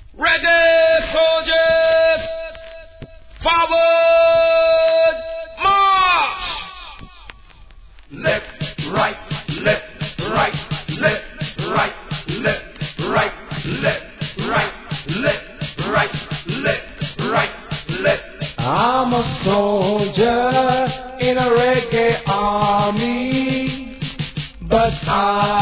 Reggae soldiers, forward march! Left, right, left, right, left, right, left, right, left, right, left, right, left, right, left. I'm a soldier in a reggae army, but I